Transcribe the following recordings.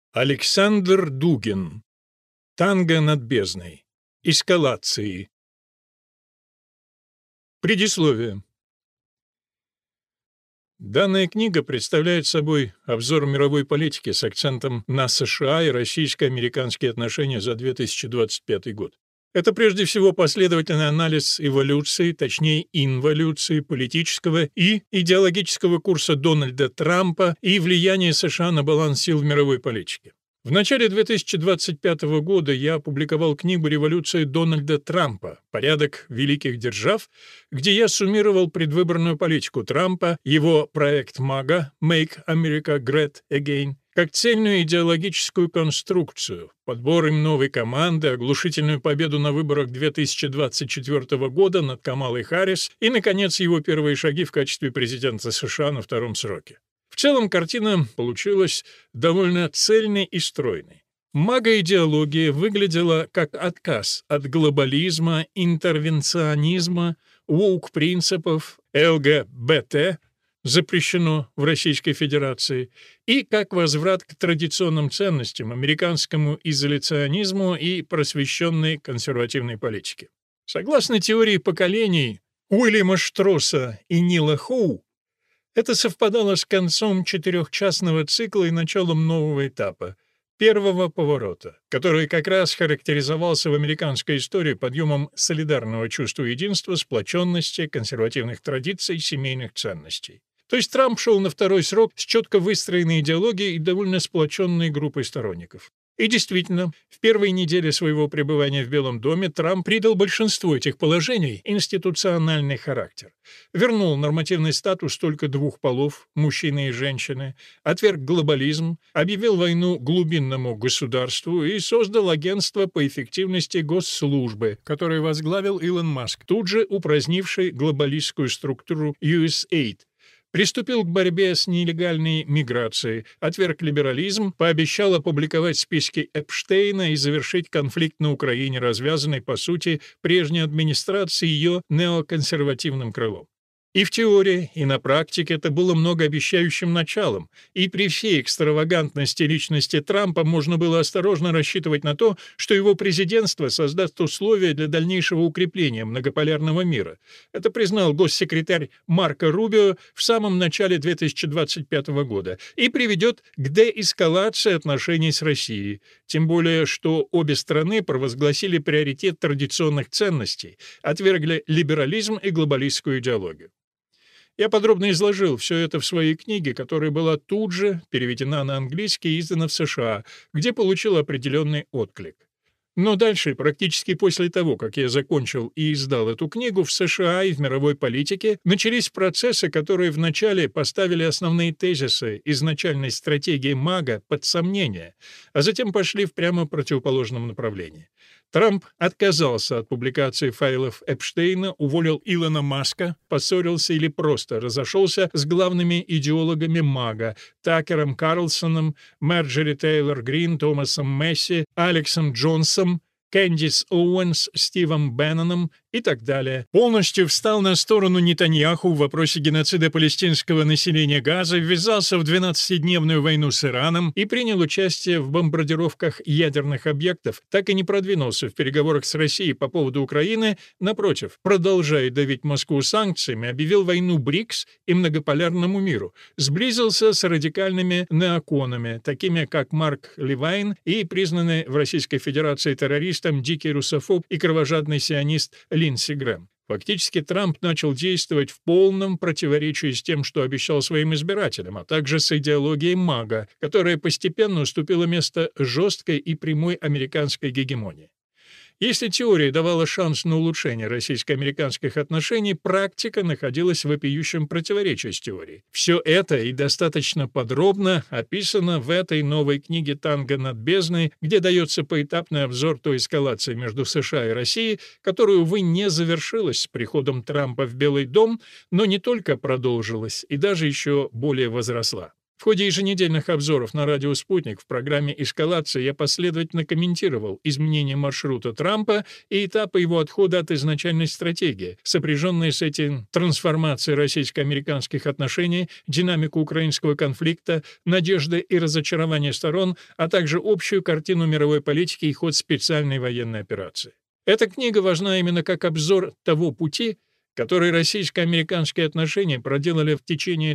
Александр Дугин. Танго над бездной. Эскалации. Предисловие. Данная книга представляет собой обзор мировой политики с акцентом на США и российско-американские отношения за 2025 год. Это прежде всего последовательный анализ эволюции, точнее инволюции политического и идеологического курса Дональда Трампа и влияния США на баланс сил в мировой политике. В начале 2025 года я опубликовал книгу «Революция Дональда Трампа. Порядок великих держав», где я суммировал предвыборную политику Трампа, его проект МАГА «Make America Great Again», как цельную идеологическую конструкцию, подбор им новой команды, оглушительную победу на выборах 2024 года над Камалой Харрис и, наконец, его первые шаги в качестве президента США на втором сроке. В целом картина получилась довольно цельной и стройной. Мага-идеология выглядела как отказ от глобализма, интервенционизма, воук-принципов, ЛГБТ, запрещено в Российской Федерации, и как возврат к традиционным ценностям, американскому изоляционизму и просвещенной консервативной политике. Согласно теории поколений Уильяма Штросса и Нила Хоу, это совпадало с концом четырехчастного цикла и началом нового этапа, первого поворота, который как раз характеризовался в американской истории подъемом солидарного чувства единства, сплоченности, консервативных традиций, семейных ценностей. То есть Трамп шел на второй срок с четко выстроенной идеологией и довольно сплоченной группой сторонников. И действительно, в первые недели своего пребывания в Белом доме Трамп придал большинству этих положений институциональный характер. Вернул нормативный статус только двух полов, мужчины и женщины, отверг глобализм, объявил войну глубинному государству и создал агентство по эффективности госслужбы, которое возглавил Илон Маск, тут же упразднивший глобалистскую структуру USAID. Приступил к борьбе с нелегальной миграцией, отверг либерализм, пообещал опубликовать списки Эпштейна и завершить конфликт на Украине, развязанный, по сути, прежней администрацией ее неоконсервативным крылом. И в теории, и на практике это было многообещающим началом, и при всей экстравагантности личности Трампа можно было осторожно рассчитывать на то, что его президентство создаст условия для дальнейшего укрепления многополярного мира. Это признал госсекретарь Марко Рубио в самом начале 2025 года и приведет к деэскалации отношений с Россией, тем более что обе страны провозгласили приоритет традиционных ценностей, отвергли либерализм и глобалистскую идеологию. Я подробно изложил все это в своей книге, которая была тут же переведена на английский и издана в США, где получила определенный отклик. Но дальше, практически после того, как я закончил и издал эту книгу, в США и в мировой политике начались процессы, которые вначале поставили основные тезисы изначальной стратегии МАГА под сомнение, а затем пошли в прямо противоположном направлении. Трамп отказался от публикации файлов Эпштейна, уволил Илона Маска, поссорился или просто разошелся с главными идеологами МАГА Такером Карлсоном, Марджори Тейлор Грин, Томасом Месси, Алексом Джонсом, Кэндис Оуэнс, Стивом Бенноном и так далее. Полностью встал на сторону Нетаньяху в вопросе геноцида палестинского населения Газа, ввязался в 12-дневную войну с Ираном и принял участие в бомбардировках ядерных объектов, так и не продвинулся в переговорах с Россией по поводу Украины, напротив, продолжая давить Москву санкциями, объявил войну БРИКС и многополярному миру, сблизился с радикальными неоконами, такими как Марк Левайн и признанный в Российской Федерации террористом дикий русофоб и кровожадный сионист Линдси Грэм. Фактически Трамп начал действовать в полном противоречии с тем, что обещал своим избирателям, а также с идеологией МАГА, которая постепенно уступила место жесткой и прямой американской гегемонии. Если теория давала шанс на улучшение российско-американских отношений, практика находилась в вопиющем противоречии с теорией. Все это и достаточно подробно описано в этой новой книге «Танго над бездной», где дается поэтапный обзор той эскалации между США и Россией, которая, увы, не завершилась с приходом Трампа в Белый дом, но не только продолжилась и даже еще более возросла. В ходе еженедельных обзоров на радио «Спутник» в программе «Эскалация» я последовательно комментировал изменения маршрута Трампа и этапы его отхода от изначальной стратегии, сопряженные с этим трансформацией российско-американских отношений, динамику украинского конфликта, надежды и разочарования сторон, а также общую картину мировой политики и ход специальной военной операции. Эта книга важна именно как обзор того пути, который российско-американские отношения проделали в течение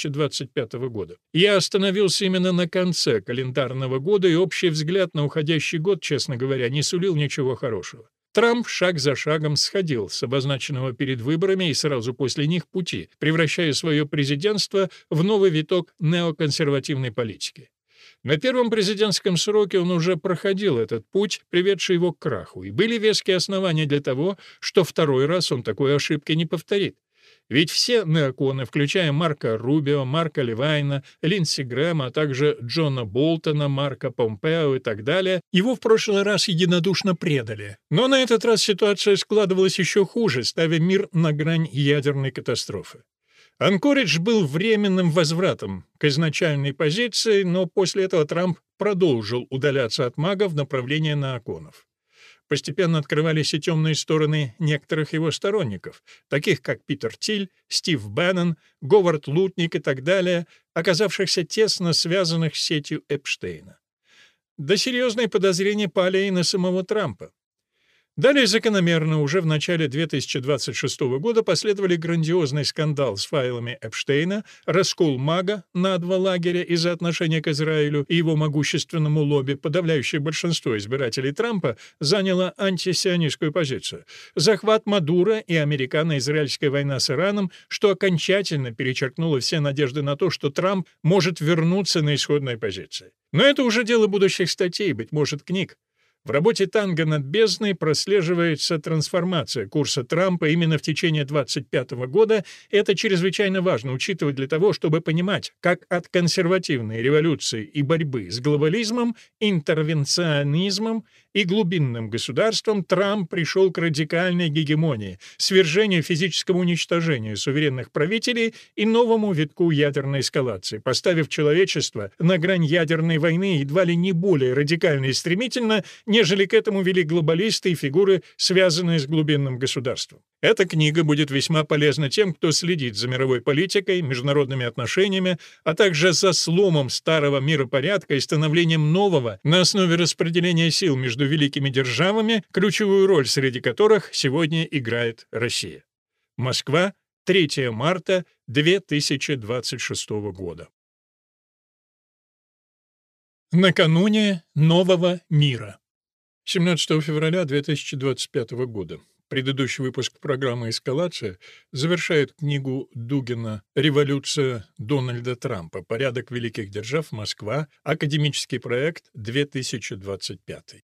2025 года. Я остановился именно на конце календарного года, и общий взгляд на уходящий год, честно говоря, не сулил ничего хорошего. Трамп шаг за шагом сходил с обозначенного перед выборами и сразу после них пути, превращая свое президентство в новый виток неоконсервативной политики. На первом президентском сроке он уже проходил этот путь, приведший его к краху, и были веские основания для того, что второй раз он такой ошибки не повторит. Ведь все неоконы, включая Марко Рубио, Марка Левайна, Линдси Грэма, а также Джона Болтона, Марка Помпео и так далее, его в прошлый раз единодушно предали. Но на этот раз ситуация складывалась еще хуже, ставя мир на грань ядерной катастрофы. Анкоридж был временным возвратом к изначальной позиции, но после этого Трамп продолжил удаляться от МАГА в направлении неоконов. Постепенно открывались и темные стороны некоторых его сторонников, таких как Питер Тиль, Стив Беннон, Говард Лутник и так далее, оказавшихся тесно связанных с сетью Эпштейна. Да серьезные подозрения пали и на самого Трампа. Далее закономерно уже в начале 2026 года последовали грандиозный скандал с файлами Эпштейна, раскол МАГА на два лагеря из-за отношения к Израилю и его могущественному лобби. Подавляющее большинство избирателей Трампа заняло антисионистскую позицию. Захват Мадуро и американо-израильская война с Ираном, что окончательно перечеркнуло все надежды на то, что Трамп может вернуться на исходные позиции. Но это уже дело будущих статей, быть может, книг. В работе «Танго над бездной» прослеживается трансформация курса Трампа именно в течение 2025 года. Это чрезвычайно важно учитывать для того, чтобы понимать, как от консервативной революции и борьбы с глобализмом, интервенционизмом и глубинным государством Трамп пришел к радикальной гегемонии, свержению физического уничтожения суверенных правителей и новому витку ядерной эскалации, поставив человечество на грань ядерной войны едва ли не более радикально и стремительно, нежели к этому вели глобалисты и фигуры, связанные с глубинным государством. Эта книга будет весьма полезна тем, кто следит за мировой политикой, международными отношениями, а также за сломом старого миропорядка и становлением нового на основе распределения сил между великими державами, ключевую роль среди которых сегодня играет Россия. Москва, 3 марта 2026 года. Накануне нового мира. 17 февраля 2025 года. Предыдущий выпуск программы «Эскалация» завершает книгу Дугина «Революция Дональда Трампа. Порядок великих держав. Москва. Академический проект. 2025».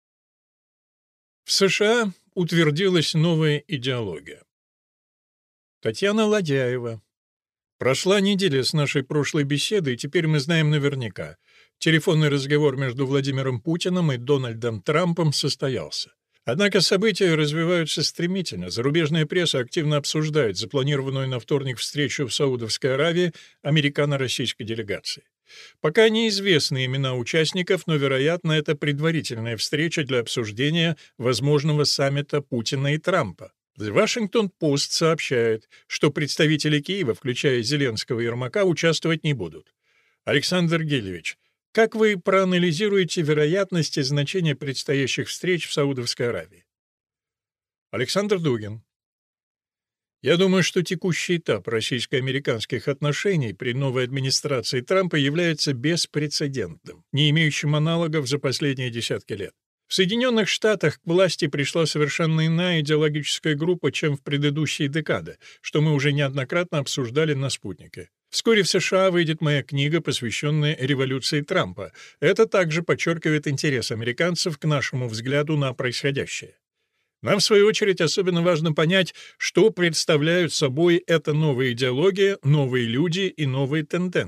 В США утвердилась новая идеология. Татьяна Ладяева. Прошла неделя с нашей прошлой беседы, и теперь мы знаем наверняка. Телефонный разговор между Владимиром Путиным и Дональдом Трампом состоялся. Однако события развиваются стремительно. Зарубежная пресса активно обсуждает запланированную на вторник встречу в Саудовской Аравии американо-российской делегации. Пока неизвестны имена участников, но, вероятно, это предварительная встреча для обсуждения возможного саммита Путина и Трампа. The Washington Post сообщает, что представители Киева, включая Зеленского и Ермака, участвовать не будут. Александр Гелевич, как вы проанализируете вероятность и значение предстоящих встреч в Саудовской Аравии? Александр Дугин. Я думаю, что текущий этап российско-американских отношений при новой администрации Трампа является беспрецедентным, не имеющим аналогов за последние десятки лет. В Соединенных Штатах к власти пришла совершенно иная идеологическая группа, чем в предыдущие декады, что мы уже неоднократно обсуждали на «Спутнике». Вскоре в США выйдет моя книга, посвященная революции Трампа. Это также подчеркивает интерес американцев к нашему взгляду на происходящее. Нам, в свою очередь, особенно важно понять, что представляют собой эта новая идеология, новые люди и новые тенденции.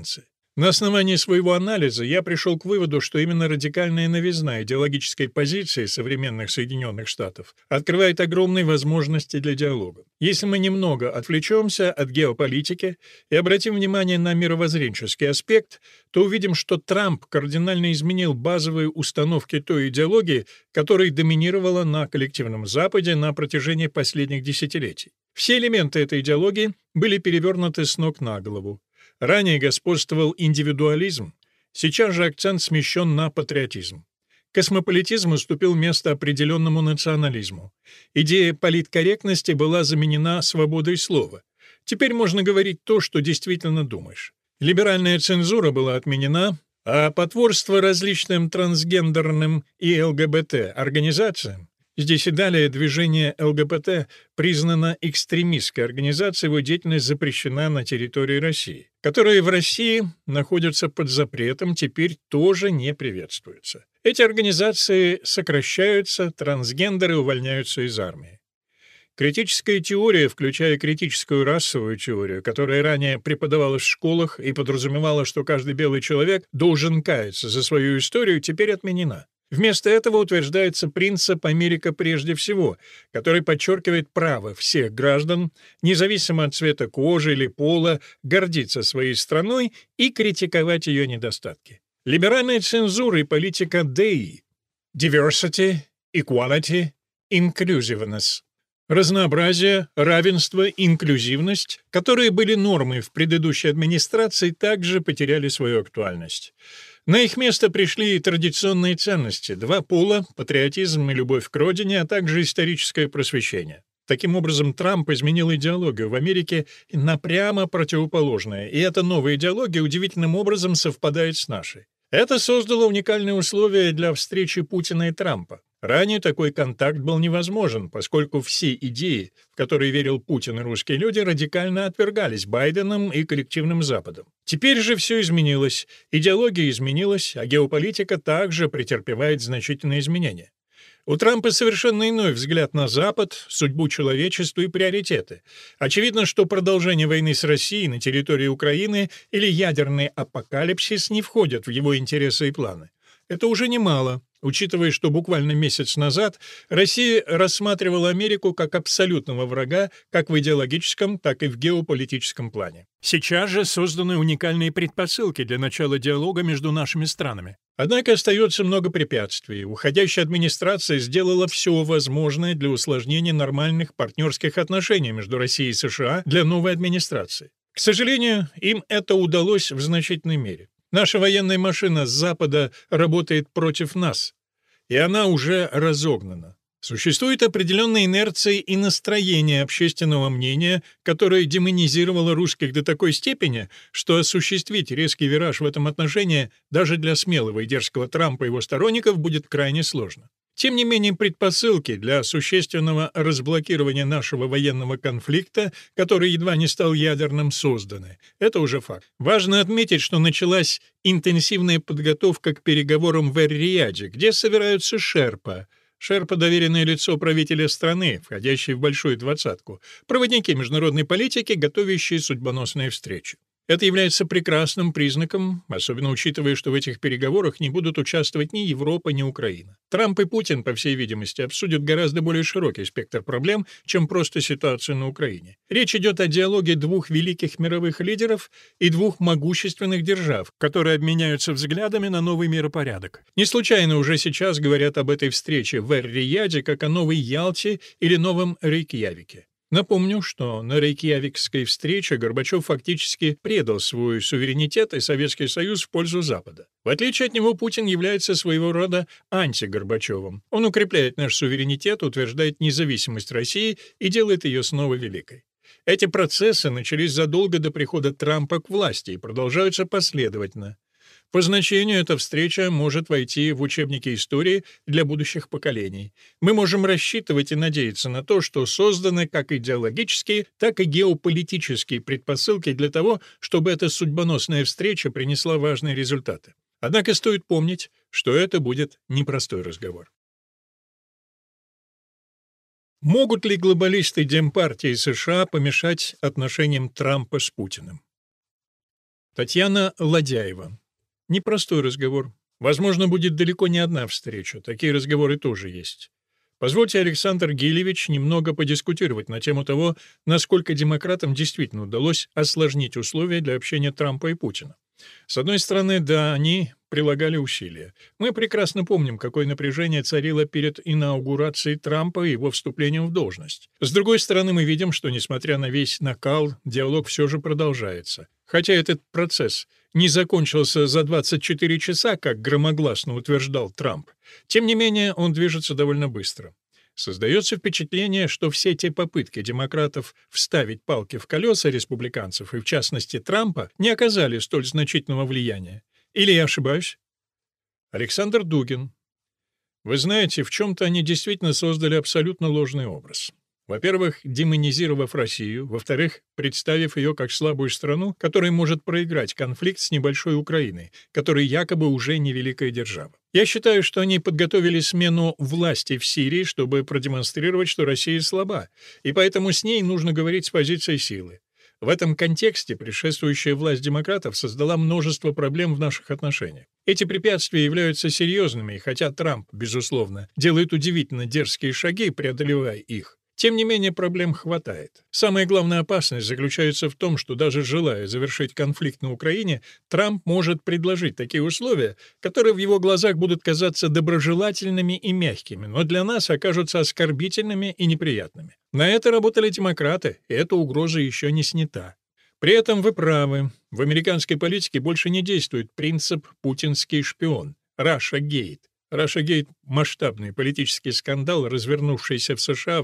На основании своего анализа я пришел к выводу, что именно радикальная новизна идеологической позиции современных Соединенных Штатов открывает огромные возможности для диалога. Если мы немного отвлечемся от геополитики и обратим внимание на мировоззренческий аспект, то увидим, что Трамп кардинально изменил базовые установки той идеологии, которая доминировала на коллективном Западе на протяжении последних десятилетий. Все элементы этой идеологии были перевернуты с ног на голову. Ранее господствовал индивидуализм, сейчас же акцент смещен на патриотизм. Космополитизм уступил место определенному национализму. Идея политкорректности была заменена свободой слова. Теперь можно говорить то, что действительно думаешь. Либеральная цензура была отменена, а потворство различным трансгендерным и ЛГБТ-организациям. Здесь и далее движение ЛГБТ признано экстремистской организацией, его деятельность запрещена на территории России. Которые в России находятся под запретом, теперь тоже не приветствуются. Эти организации сокращаются, трансгендеры увольняются из армии. Критическая теория, включая критическую расовую теорию, которая ранее преподавалась в школах и подразумевала, что каждый белый человек должен каяться за свою историю, теперь отменена. Вместо этого утверждается принцип «Америка прежде всего», который подчеркивает право всех граждан, независимо от цвета кожи или пола, гордиться своей страной и критиковать ее недостатки. Либеральная цензура и политика DEI — diversity, equality, inclusiveness. Разнообразие, равенство, инклюзивность, которые были нормой в предыдущей администрации, также потеряли свою актуальность. На их место пришли и традиционные ценности: два пола, патриотизм и любовь к родине, а также историческое просвещение. Таким образом, Трамп изменил идеологию в Америке на прямо противоположное, и эта новая идеология удивительным образом совпадает с нашей. Это создало уникальные условия для встречи Путина и Трампа. Ранее такой контакт был невозможен, поскольку все идеи, в которые верил Путин и русские люди, радикально отвергались Байденом и коллективным Западом. Теперь же все изменилось, идеология изменилась, а геополитика также претерпевает значительные изменения. У Трампа совершенно иной взгляд на Запад, судьбу человечества и приоритеты. Очевидно, что продолжение войны с Россией на территории Украины или ядерный апокалипсис не входят в его интересы и планы. Это уже немало, учитывая, что буквально месяц назад Россия рассматривала Америку как абсолютного врага как в идеологическом, так и в геополитическом плане. Сейчас же созданы уникальные предпосылки для начала диалога между нашими странами. Однако остается много препятствий. Уходящая администрация сделала все возможное для усложнения нормальных партнерских отношений между Россией и США для новой администрации. К сожалению, им это удалось в значительной мере. Наша военная машина с Запада работает против нас, и она уже разогнана. Существует определенная инерция и настроение общественного мнения, которое демонизировало русских до такой степени, что осуществить резкий вираж в этом отношении даже для смелого и дерзкого Трампа и его сторонников будет крайне сложно. Тем не менее, предпосылки для существенного разблокирования нашего военного конфликта, который едва не стал ядерным, созданы. Это уже факт. Важно отметить, что началась интенсивная подготовка к переговорам в Эр-Рияде, где собираются шерпа. Шерпа — доверенное лицо правителя страны, входящей в большую двадцатку, проводники международной политики, готовящие судьбоносные встречи. Это является прекрасным признаком, особенно учитывая, что в этих переговорах не будут участвовать ни Европа, ни Украина. Трамп и Путин, по всей видимости, обсудят гораздо более широкий спектр проблем, чем просто ситуацию на Украине. Речь идет о диалоге двух великих мировых лидеров и двух могущественных держав, которые обменяются взглядами на новый миропорядок. Не случайно уже сейчас говорят об этой встрече в Эр-Рияде как о новой Ялте или новом Рейкьявике. Напомню, что на Рейкьявикской встрече Горбачев фактически предал свой суверенитет и Советский Союз в пользу Запада. В отличие от него, Путин является своего рода антигорбачевым. Он укрепляет наш суверенитет, утверждает независимость России и делает ее снова великой. Эти процессы начались задолго до прихода Трампа к власти и продолжаются последовательно. По значению эта встреча может войти в учебники истории для будущих поколений. Мы можем рассчитывать и надеяться на то, что созданы как идеологические, так и геополитические предпосылки для того, чтобы эта судьбоносная встреча принесла важные результаты. Однако стоит помнить, что это будет непростой разговор. Могут ли глобалисты Демпартии США помешать отношениям Трампа с Путиным? Татьяна Ладяева. Непростой разговор. Возможно, будет далеко не одна встреча. Такие разговоры тоже есть. Позвольте, Александр Гилевич, немного подискутировать на тему того, насколько демократам действительно удалось осложнить условия для общения Трампа и Путина. С одной стороны, да, они прилагали усилия. Мы прекрасно помним, какое напряжение царило перед инаугурацией Трампа и его вступлением в должность. С другой стороны, мы видим, что, несмотря на весь накал, диалог все же продолжается. Хотя этот процесс не закончился за 24 часа, как громогласно утверждал Трамп, тем не менее он движется довольно быстро. Создается впечатление, что все те попытки демократов вставить палки в колеса республиканцев, и в частности Трампа, не оказали столь значительного влияния. Или я ошибаюсь? Александр Дугин. Вы знаете, в чем-то они действительно создали абсолютно ложный образ. Во-первых, демонизировав Россию, во-вторых, представив ее как слабую страну, которая может проиграть конфликт с небольшой Украиной, которая якобы уже не великая держава. Я считаю, что они подготовили смену власти в Сирии, чтобы продемонстрировать, что Россия слаба, и поэтому с ней нужно говорить с позиции силы. В этом контексте предшествующая власть демократов создала множество проблем в наших отношениях. Эти препятствия являются серьезными, и хотя Трамп, безусловно, делает удивительно дерзкие шаги, преодолевая их, тем не менее, проблем хватает. Самая главная опасность заключается в том, что даже желая завершить конфликт на Украине, Трамп может предложить такие условия, которые в его глазах будут казаться доброжелательными и мягкими, но для нас окажутся оскорбительными и неприятными. На это работали демократы, и эта угроза еще не снята. При этом вы правы, в американской политике больше не действует принцип «путинский шпион» — «Russiagate». Russiagate — масштабный политический скандал, развернувшийся в США в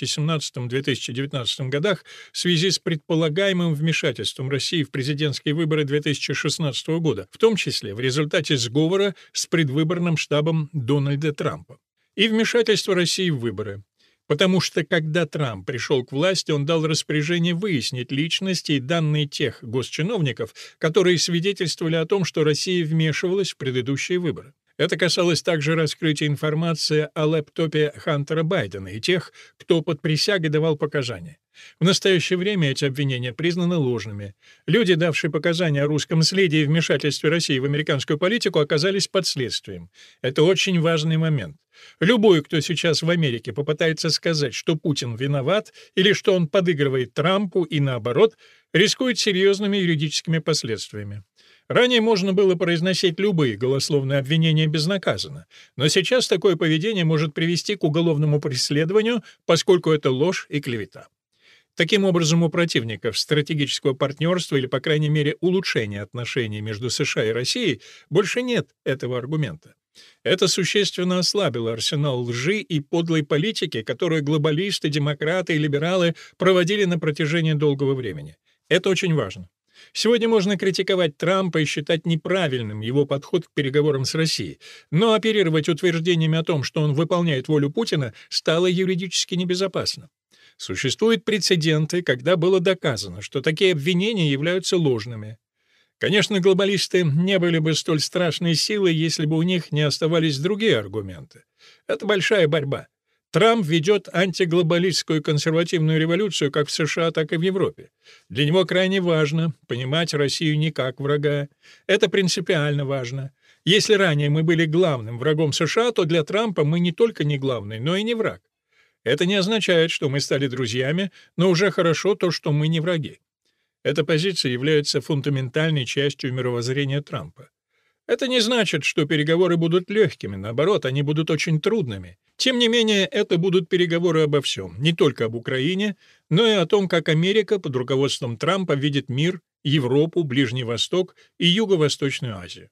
2017-2019 годах в связи с предполагаемым вмешательством России в президентские выборы 2016 года, в том числе в результате сговора с предвыборным штабом Дональда Трампа. И вмешательство России в выборы. Потому что, когда Трамп пришел к власти, он дал распоряжение выяснить личности и данные тех госчиновников, которые свидетельствовали о том, что Россия вмешивалась в предыдущие выборы. Это касалось также раскрытия информации о лэптопе Хантера Байдена и тех, кто под присягой давал показания. В настоящее время эти обвинения признаны ложными. Люди, давшие показания о русском следе и вмешательстве России в американскую политику, оказались под следствием. Это очень важный момент. Любой, кто сейчас в Америке попытается сказать, что Путин виноват или что он подыгрывает Трампу и наоборот, рискует серьезными юридическими последствиями. Ранее можно было произносить любые голословные обвинения безнаказанно, но сейчас такое поведение может привести к уголовному преследованию, поскольку это ложь и клевета. Таким образом, у противников стратегического партнерства или, по крайней мере, улучшения отношений между США и Россией больше нет этого аргумента. Это существенно ослабило арсенал лжи и подлой политики, которую глобалисты, демократы и либералы проводили на протяжении долгого времени. Это очень важно. Сегодня можно критиковать Трампа и считать неправильным его подход к переговорам с Россией, но оперировать утверждениями о том, что он выполняет волю Путина, стало юридически небезопасно. Существуют прецеденты, когда было доказано, что такие обвинения являются ложными. Конечно, глобалисты не были бы столь страшной силой, если бы у них не оставались другие аргументы. Это большая борьба. Трамп ведет антиглобалистскую консервативную революцию как в США, так и в Европе. Для него крайне важно понимать Россию не как врага. Это принципиально важно. Если ранее мы были главным врагом США, то для Трампа мы не только не главный, но и не враг. Это не означает, что мы стали друзьями, но уже хорошо то, что мы не враги. Эта позиция является фундаментальной частью мировоззрения Трампа. Это не значит, что переговоры будут легкими, наоборот, они будут очень трудными. Тем не менее, это будут переговоры обо всем, не только об Украине, но и о том, как Америка под руководством Трампа видит мир, Европу, Ближний Восток и Юго-Восточную Азию.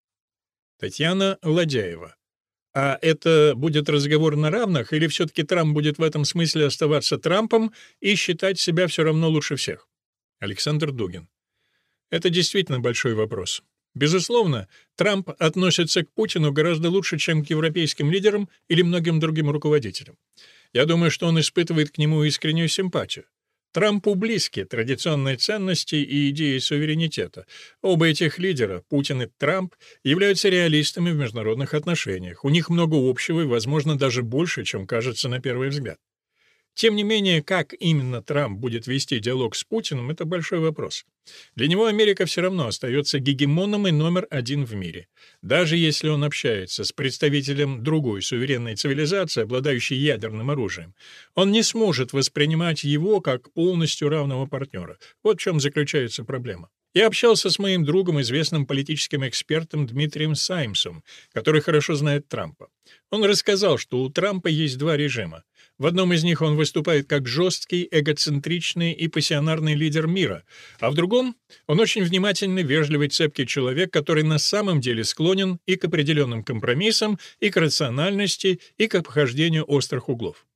Татьяна Ладяева. А это будет разговор на равных, или все-таки Трамп будет в этом смысле оставаться Трампом и считать себя все равно лучше всех? Александр Дугин. Это действительно большой вопрос. Безусловно, Трамп относится к Путину гораздо лучше, чем к европейским лидерам или многим другим руководителям. Я думаю, что он испытывает к нему искреннюю симпатию. Трампу близки традиционные ценности и идеи суверенитета. Оба этих лидера, Путин и Трамп, являются реалистами в международных отношениях. У них много общего и, возможно, даже больше, чем кажется на первый взгляд. Тем не менее, как именно Трамп будет вести диалог с Путиным — это большой вопрос. Для него Америка все равно остается гегемоном и номер один в мире. Даже если он общается с представителем другой суверенной цивилизации, обладающей ядерным оружием, он не сможет воспринимать его как полностью равного партнера. Вот в чем заключается проблема. Я общался с моим другом, известным политическим экспертом Дмитрием Саймсом, который хорошо знает Трампа. Он рассказал, что у Трампа есть два режима. В одном из них он выступает как жесткий, эгоцентричный и пассионарный лидер мира, а в другом он очень внимательный, вежливый, цепкий человек, который на самом деле склонен и к определенным компромиссам, и к рациональности, и к обхождению острых углов.